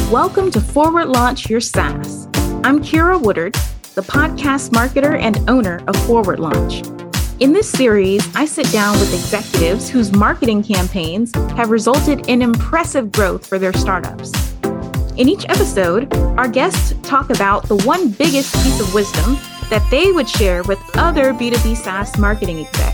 Welcome to Forward Launch Your SaaS. I'm Kira Woodard, the podcast marketer and owner of Forward Launch. In this series, I sit down with executives whose marketing campaigns have resulted in impressive growth for their startups. In each episode, our guests talk about the one biggest piece of wisdom that they would share with other B2B SaaS marketing execs.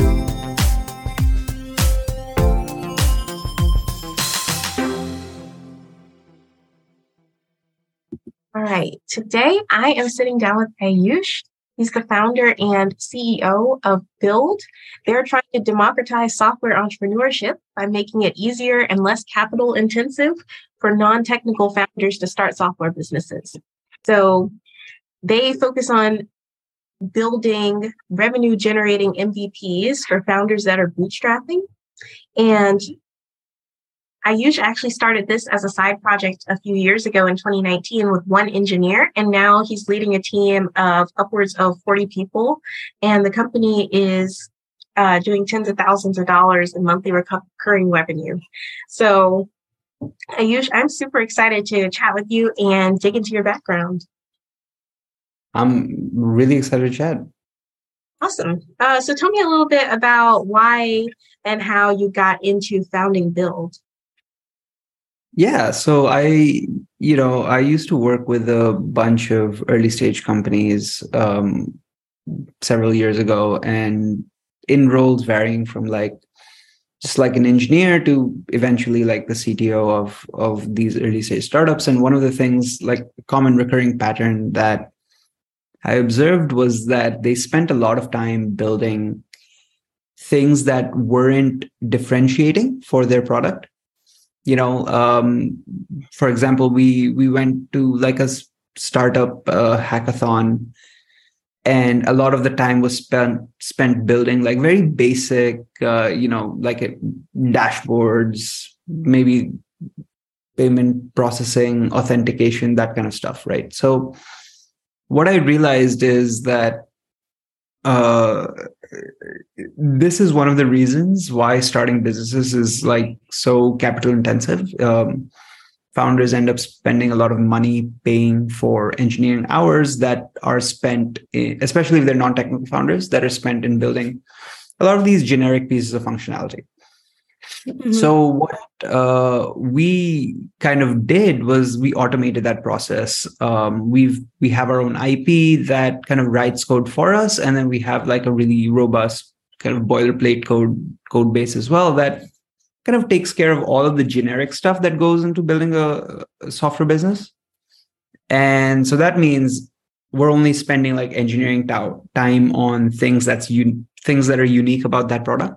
All right, today I am sitting down with Ayush. He's the founder and CEO of Build. They're trying to democratize software entrepreneurship by making it easier and less capital intensive for non-technical founders to start software businesses. So they focus on building revenue generating MVPs for founders that are bootstrapping. And Ayush actually started this as a side project a few years ago in 2019 with one engineer, and now he's leading a team of upwards of 40 people, and the company is doing tens of thousands of dollars in monthly recurring revenue. So, Ayush, I'm super excited to chat with you and dig into your background. I'm really excited to chat. Awesome. So tell me a little bit about why and how you got into founding Build. Yeah, so I used to work with a bunch of early stage companies several years ago, and in roles varying from just like an engineer to eventually like the CTO of these early stage startups. And one of the things, like a common recurring pattern that I observed was that they spent a lot of time building things that weren't differentiating for their product. For example, we went to like a startup hackathon, and a lot of the time was spent building like very basic, dashboards, maybe payment processing, authentication, that kind of stuff, right? So what I realized is that this is one of the reasons why starting businesses is like so capital intensive. Founders end up spending a lot of money paying for engineering hours that are spent, especially if they're non-technical founders, that are spent in building a lot of these generic pieces of functionality. Mm-hmm. So what we kind of did was we automated that process. We have our own IP that kind of writes code for us, and then we have like a really robust kind of boilerplate code base as well that kind of takes care of all of the generic stuff that goes into building a software business. And so that means we're only spending like engineering time on things that are unique about that product.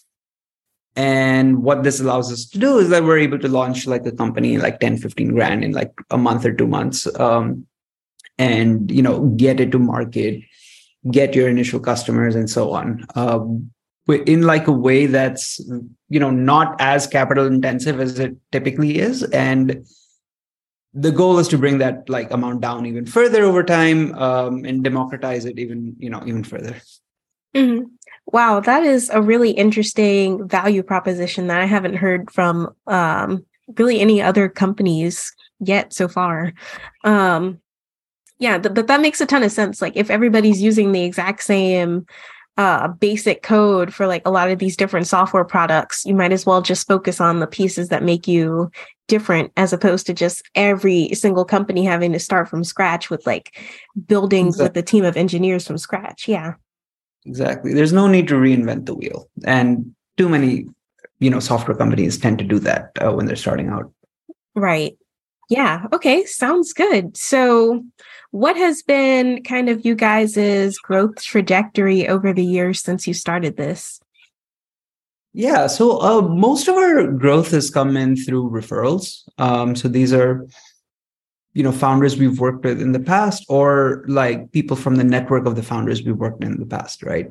And what this allows us to do is that we're able to launch like a company like 10, 15 grand in like a month or 2 months, and, get it to market, get your initial customers and so on, in like a way that's, not as capital intensive as it typically is. And the goal is to bring that like amount down even further over time, and democratize it even further. Mm-hmm. Wow, that is a really interesting value proposition that I haven't heard from really any other companies yet so far. But that makes a ton of sense. Like if everybody's using the exact same basic code for like a lot of these different software products, you might as well just focus on the pieces that make you different, as opposed to just every single company having to start from scratch with like building with a team of engineers from scratch. Yeah. Exactly. There's no need to reinvent the wheel. And too many, software companies tend to do that when they're starting out. Right. Yeah. Okay. Sounds good. So what has been kind of you guys' growth trajectory over the years since you started this? Yeah. So most of our growth has come in through referrals. So these are founders we've worked with in the past, or like people from the network of the founders we've worked in the past, right?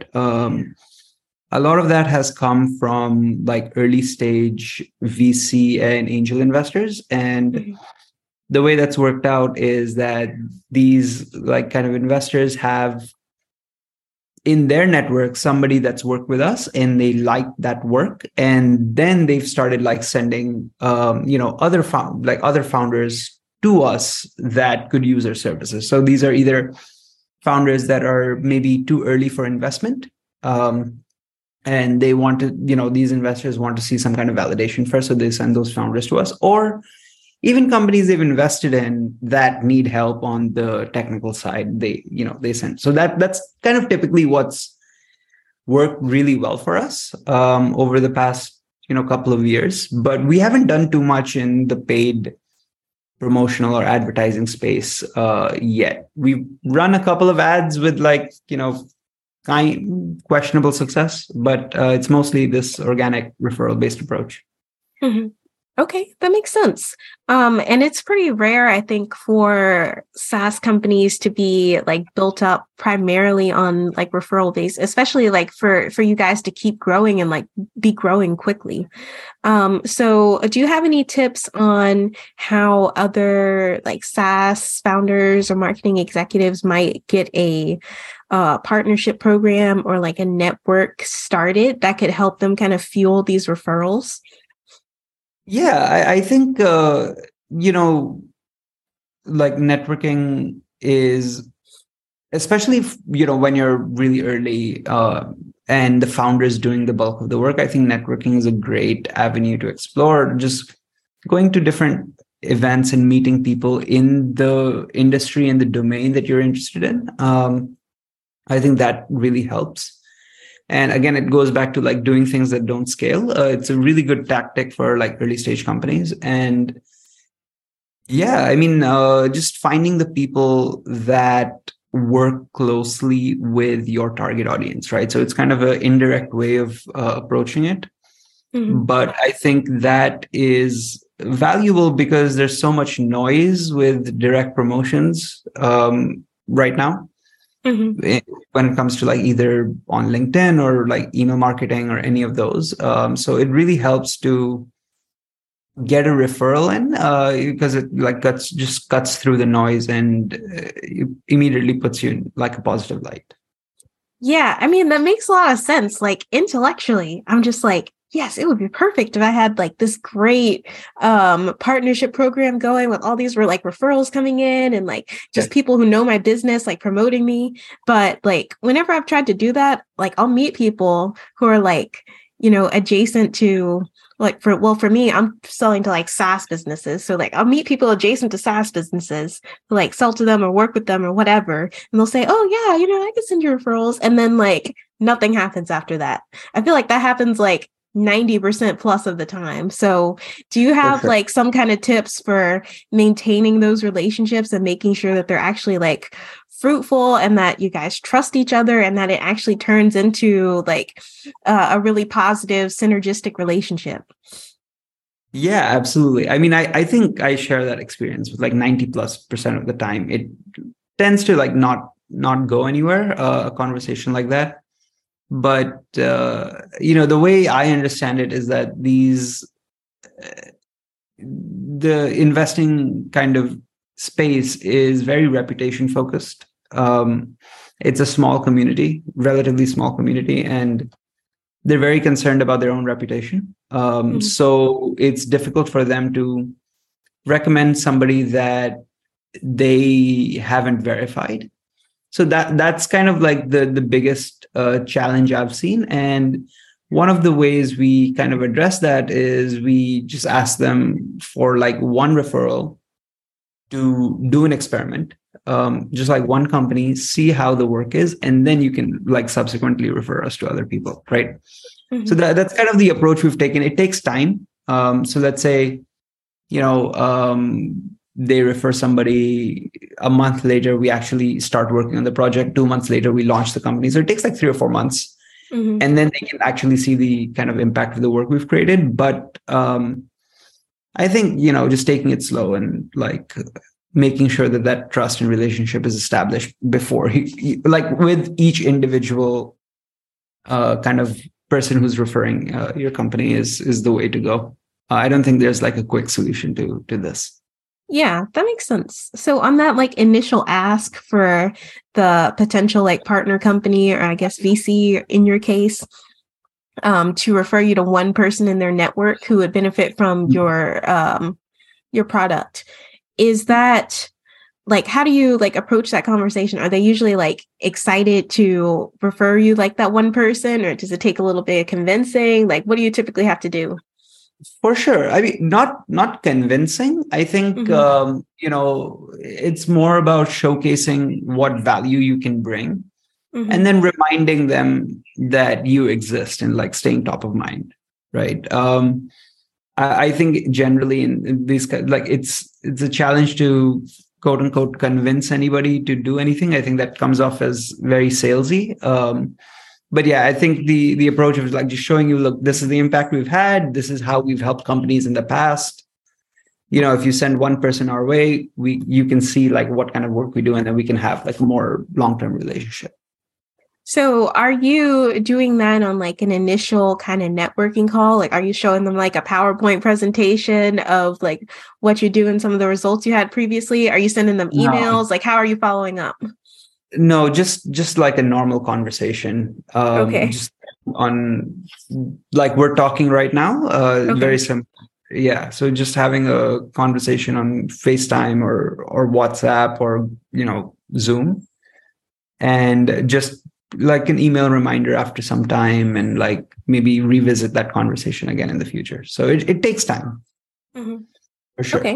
A lot of that has come from like early stage VC and angel investors. And the way that's worked out is that these like kind of investors have in their network somebody that's worked with us and they like that work, and then they've started like sending other founders to us that could use our services. So these are either founders that are maybe too early for investment, and they want to, these investors want to see some kind of validation first, so they send those founders to us, or even companies they've invested in that need help on the technical side, they send. So that's kind of typically what's worked really well for us over the past couple of years. But we haven't done too much in the paid promotional or advertising space yet. We've run a couple of ads with questionable success, but it's mostly this organic referral based approach. Mm-hmm. Okay, that makes sense. And it's pretty rare, I think, for SaaS companies to be like built up primarily on like referral based, especially like for you guys to keep growing and like be growing quickly. So do you have any tips on how other like SaaS founders or marketing executives might get a partnership program or like a network started that could help them kind of fuel these referrals? Yeah, I think, like networking is, especially when you're really early and the founder is doing the bulk of the work, I think networking is a great avenue to explore. Just going to different events and meeting people in the industry and the domain that you're interested in. I think that really helps. And again, it goes back to like doing things that don't scale. It's a really good tactic for like early stage companies. And yeah, I mean, just finding the people that work closely with your target audience, right? So it's kind of an indirect way of approaching it. Mm-hmm. But I think that is valuable because there's so much noise with direct promotions right now. Mm-hmm. When it comes to like either on LinkedIn or like email marketing or any of those. So it really helps to get a referral in because it like cuts through the noise and it immediately puts you in like a positive light. Yeah, I mean, that makes a lot of sense. Like intellectually, I'm just like, yes, it would be perfect if I had like this great partnership program going with all these were like referrals coming in and like just people who know my business, like promoting me. But like whenever I've tried to do that, like I'll meet people who are like, adjacent to like for me, I'm selling to like SaaS businesses. So like I'll meet people adjacent to SaaS businesses who like sell to them or work with them or whatever. And they'll say, oh yeah, I can send you referrals. And then like nothing happens after that. I feel like that happens like 90% plus of the time. So do you have like some kind of tips for maintaining those relationships and making sure that they're actually like fruitful and that you guys trust each other and that it actually turns into like a really positive synergistic relationship? Yeah, absolutely. I mean, I think I share that experience with like 90+% of the time. It tends to like not go anywhere, a conversation like that. But, the way I understand it is that the investing kind of space is very reputation focused. It's a small community, relatively small community, and they're very concerned about their own reputation. So it's difficult for them to recommend somebody that they haven't verified. So that's kind of like the biggest challenge I've seen. And one of the ways we kind of address that is we just ask them for like one referral to do an experiment, just like one company, see how the work is, and then you can like subsequently refer us to other people, right? Mm-hmm. So that's kind of the approach we've taken. It takes time. So let's say, they refer somebody, a month later, we actually start working on the project. 2 months later, we launch the company. So it takes like 3 or 4 months. Mm-hmm. And then they can actually see the kind of impact of the work we've created. But I think, just taking it slow and like making sure that trust and relationship is established before like with each individual kind of person who's referring your company is the way to go. I don't think there's like a quick solution to this. Yeah, that makes sense. So on that like initial ask for the potential like partner company, or I guess VC in your case, to refer you to one person in their network who would benefit from your product, is that like, how do you like approach that conversation? Are they usually like excited to refer you like that one person, or does it take a little bit of convincing? Like, what do you typically have to do? For sure. I mean, not convincing. I think Mm-hmm. it's more about showcasing what value you can bring, and Mm-hmm. then reminding them that you exist and like staying top of mind, right? I think generally in these like it's a challenge to quote unquote convince anybody to do anything. I think that comes off as very salesy. But yeah, I think the approach of like just showing you, look, this is the impact we've had. This is how we've helped companies in the past. If you send one person our way, you can see like what kind of work we do, and then we can have like a more long-term relationship. So are you doing that on like an initial kind of networking call? Like, are you showing them like a PowerPoint presentation of like what you do and some of the results you had previously? Are you sending them No, emails? Like, how are you following up? no, just like a normal conversation. Okay. Just on like we're talking right now. Okay. Very simple. Yeah. So just having a conversation on FaceTime or WhatsApp or Zoom, and just like an email reminder after some time, and like maybe revisit that conversation again in the future. So it takes time Hmm. for sure. Okay.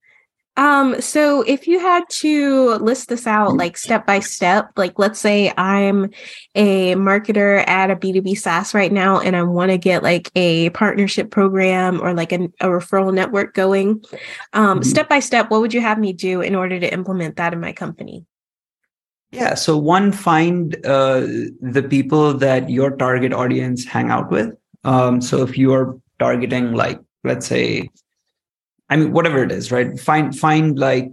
So if you had to list this out like step by step, like let's say I'm a marketer at a B2B SaaS right now and I want to get like a partnership program or like a referral network going. Mhm. Step by step, what would you have me do in order to implement that in my company? Yeah. So one, find the people that your target audience hang out with. So if you are targeting like, let's say, I mean, whatever it is, right? Find like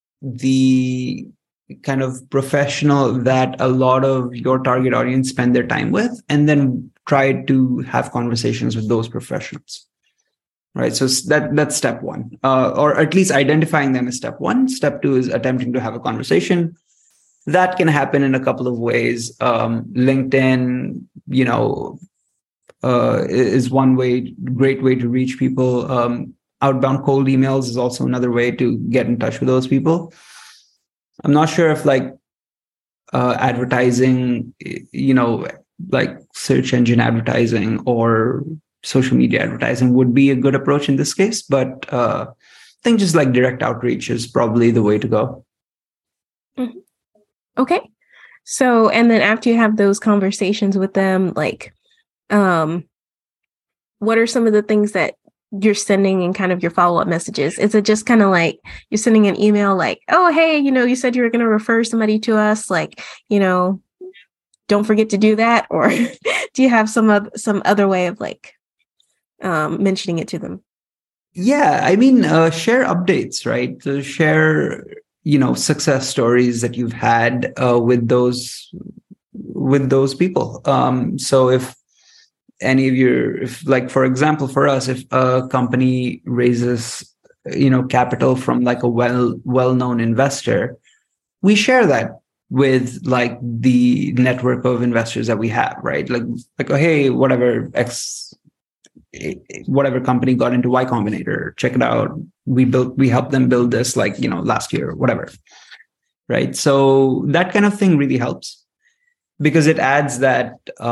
the kind of professional that a lot of your target audience spend their time with, and then try to have conversations with those professionals. Right. So that's step one, or at least identifying them is step one. Step two is attempting to have a conversation. That can happen in a couple of ways. LinkedIn, is one great way to reach people. Outbound cold emails is also another way to get in touch with those people. I'm not sure if like advertising, like search engine advertising or social media advertising would be a good approach in this case, but I think just like direct outreach is probably the way to go. Mhm. Okay. So, and then after you have those conversations with them, like, um, what are some of the things that you're sending in kind of your follow-up messages? Is it just kind of like you're sending an email like, oh, hey, you said you were going to refer somebody to us, like, don't forget to do that? Or do you have some other way of like mentioning it to them? Yeah, I mean, share updates, right? So share, success stories that you've had with those people. So if like, for example, for us, if a company raises, capital from like a well-known investor, we share that with like the network of investors that we have, right? Like, oh, hey, whatever company got into Y Combinator, check it out. We helped them build this like, last year, whatever. Right. So that kind of thing really helps because it adds that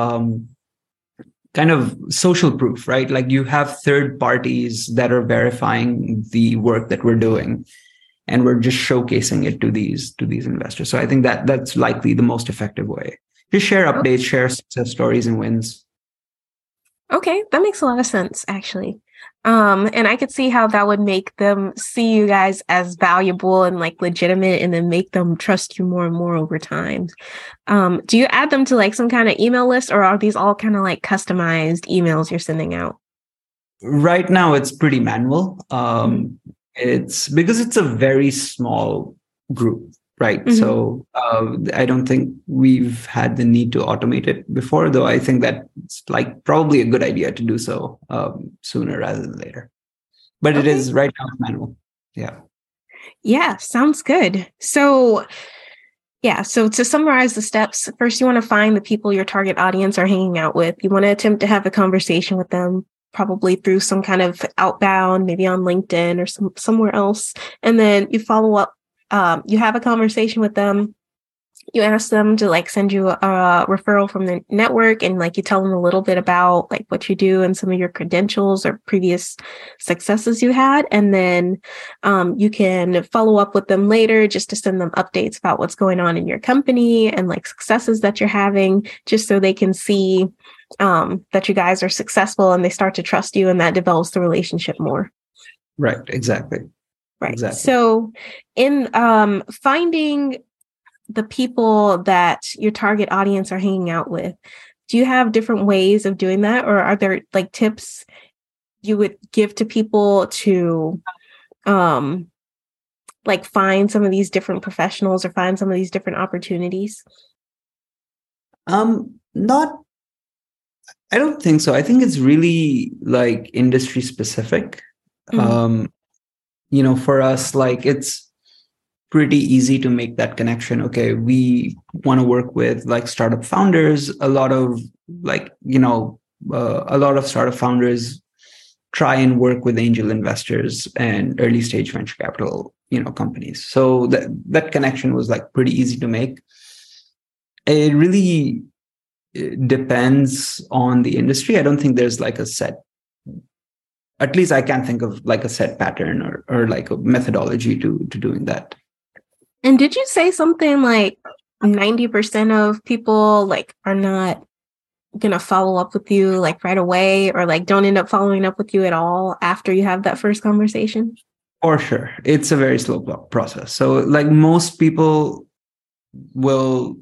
kind of social proof, right? Like you have third parties that are verifying the work that we're doing, and we're just showcasing it to these investors. So I think that's likely the most effective way. Just share updates, share success stories and wins. Okay, that makes a lot of sense, actually. And I could see how that would make them see you guys as valuable and like legitimate and then make them trust you more and more over time. Do you add them to like some kind of email list, or are these all kind of like customized emails you're sending out? Right now, it's pretty manual. Mm-hmm. It's because it's a very small group, right? Mm-hmm. So I don't think we've had the need to automate it before, though I think that's like probably a good idea to do so sooner rather than later. But it Okay. is right now manual. Yeah. Yeah, sounds good. So, yeah, so to summarize the steps, first you want to find the people your target audience are hanging out with. You want to attempt to have a conversation with them, probably through some kind of outbound, maybe on LinkedIn or somewhere else. And then you follow up, you have a conversation with them. You ask them to like send you a referral from the network, and like you tell them a little bit about like what you do and some of your credentials or previous successes you had. And then you can follow up with them later just to send them updates about what's going on in your company and like successes that you're having, just so they can see that you guys are successful and they start to trust you, and that develops the relationship more. Right. Exactly. Right. Exactly. So in finding the people that your target audience are hanging out with, do you have different ways of doing that? Or are there like tips you would give to people to like find some of these different professionals or find some of these different opportunities? Not, I don't think so. I think it's really like industry specific. Mm-hmm. For us, like it's pretty easy to make that connection. Okay, we want to work with like startup founders. A lot of startup founders try and work with angel investors and early stage venture capital, companies. So that connection was like pretty easy to make. It really depends on the industry. I don't think there's like a set, at least I can't think of like a set pattern or like a methodology to doing that. And did you say something like 90% of people like are not gonna follow up with you like right away, or like don't end up following up with you at all after you have that first conversation? For sure. It's a very slow process. So like most people will,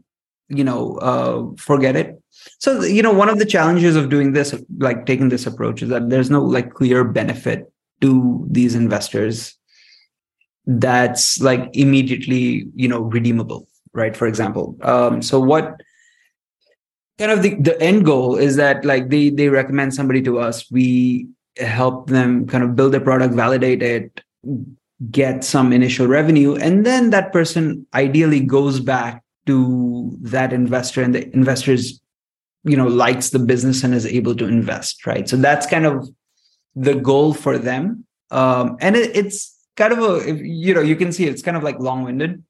forget it. So, one of the challenges of doing this, like taking this approach, is that there's no like clear benefit to these investors that's like immediately, redeemable, right? For example. So what kind of the end goal is that like they recommend somebody to us, we help them kind of build a product, validate it, get some initial revenue, and then that person ideally goes back to that investor, and the investors likes the business and is able to invest, right? So that's kind of the goal for them. And it's kind of you can see it's kind of like long-winded.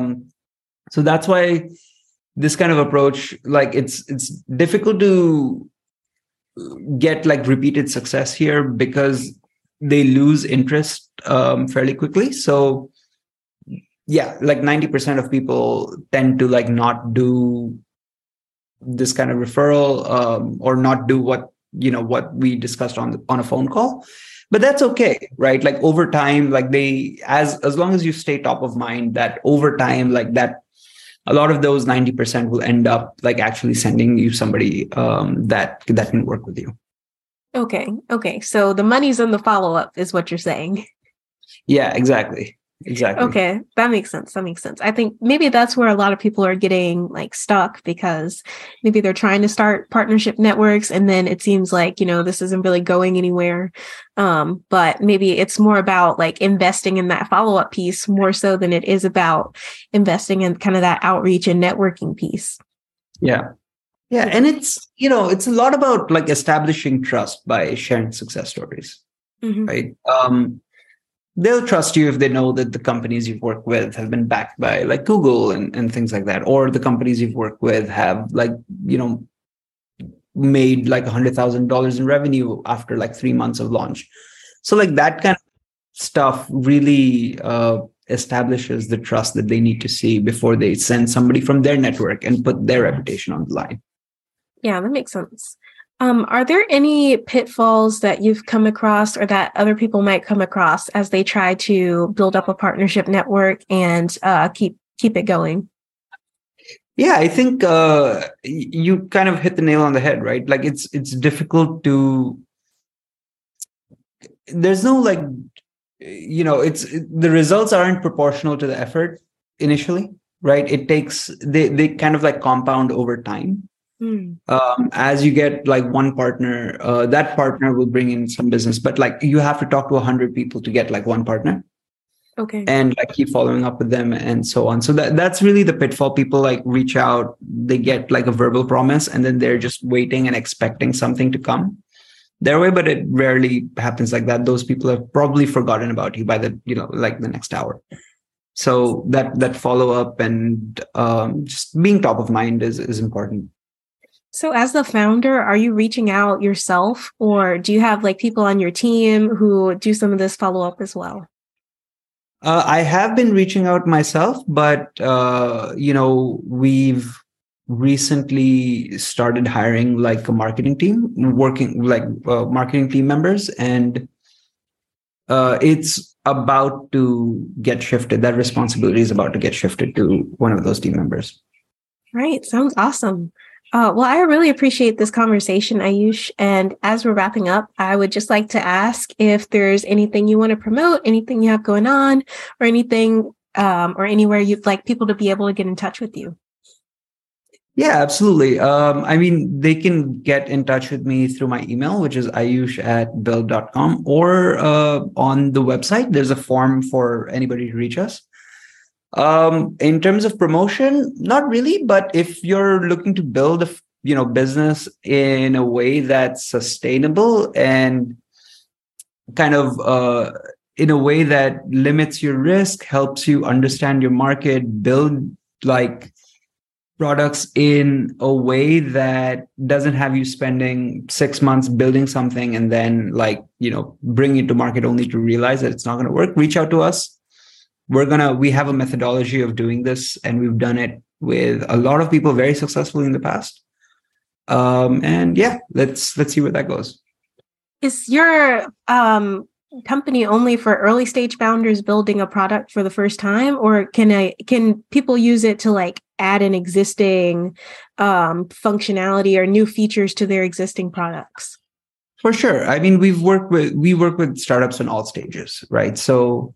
So that's why this kind of approach, like it's difficult to get like repeated success here because they lose interest fairly quickly. So yeah, like 90% of people tend to like not do this kind of referral or not do what we discussed on a phone call. But that's okay, right? Like over time, like as long as you stay top of mind, that over time, like that, a lot of those 90% will end up like actually sending you somebody that can work with you. Okay. So the money's in the follow-up is what you're saying. Yeah, exactly. Okay, that makes sense. I think maybe that's where a lot of people are getting like stuck, because maybe they're trying to start partnership networks and then it seems like, this isn't really going anywhere. But maybe it's more about like investing in that follow-up piece more so than it is about investing in kind of that outreach and networking piece. Yeah. Yeah. And it's a lot about like establishing trust by sharing success stories, Mm-hmm. right? They'll trust you if they know that the companies you've worked with have been backed by like Google and things like that, or the companies you've worked with have like, made like $100,000 in revenue after like 3 months of launch. So like that kind of stuff really establishes the trust that they need to see before they send somebody from their network and put their reputation on the line. Yeah, that makes sense. Are there any pitfalls that you've come across or that other people might come across as they try to build up a partnership network and keep it going? Yeah, I think you kind of hit the nail on the head, right? Like it's difficult to. There's no like, the results aren't proportional to the effort initially, right? It takes they kind of like compound over time. As you get like one partner, that partner will bring in some business, but like you have to talk to 100 people to get like one partner. Okay. and like keep following up with them and so on. So that's really the pitfall. People like reach out, they get like a verbal promise, and then they're just waiting and expecting something to come their way, but it rarely happens like that. Those people have probably forgotten about you by like the next hour. So that follow up and just being top of mind is important. So as the founder, are you reaching out yourself, or do you have like people on your team who do some of this follow up as well? I have been reaching out myself, but we've recently started hiring like a marketing team, working like marketing team members, and it's about to get shifted. That responsibility is about to get shifted to one of those team members. Right. Sounds awesome. Well, I really appreciate this conversation, Ayush. And as we're wrapping up, I would just like to ask if there's anything you want to promote, anything you have going on, or anything or anywhere you'd like people to be able to get in touch with you. Yeah, absolutely. They can get in touch with me through my email, which is ayush@build.com, or on the website. There's a form for anybody to reach us. In terms of promotion, not really, but if you're looking to build a business in a way that's sustainable and kind of in a way that limits your risk, helps you understand your market, build like products in a way that doesn't have you spending 6 months building something and then bring it to market only to realize that it's not going to work, reach out to us. We have a methodology of doing this, and we've done it with a lot of people very successfully in the past. And yeah, let's see where that goes. Is your company only for early stage founders building a product for the first time, or can people use it to like add an existing functionality or new features to their existing products? For sure. I mean, we work with startups in all stages, right? So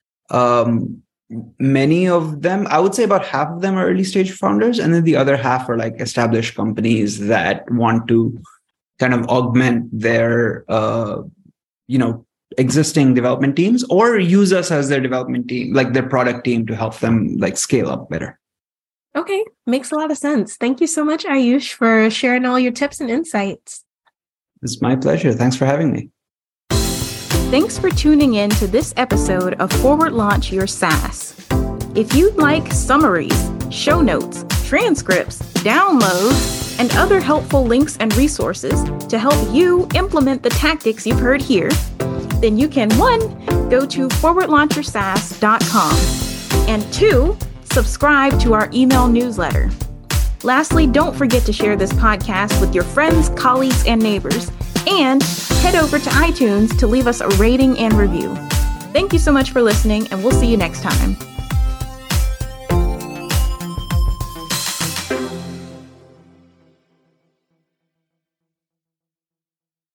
many of them, I would say about half of them are early stage founders, and then the other half are like established companies that want to kind of augment their existing development teams, or use us as their development team, like their product team, to help them like scale up better. Okay, makes a lot of sense. Thank you so much, Ayush, for sharing all your tips and insights. It's my pleasure. Thanks for having me. Thanks for tuning in to this episode of Forward Launch Your SaaS. If you'd like summaries, show notes, transcripts, downloads, and other helpful links and resources to help you implement the tactics you've heard here, then you can 1, go to forwardlaunchyoursaas.com, and 2, subscribe to our email newsletter. Lastly, don't forget to share this podcast with your friends, colleagues, and neighbors, and head over to iTunes to leave us a rating and review. Thank you so much for listening, and we'll see you next time.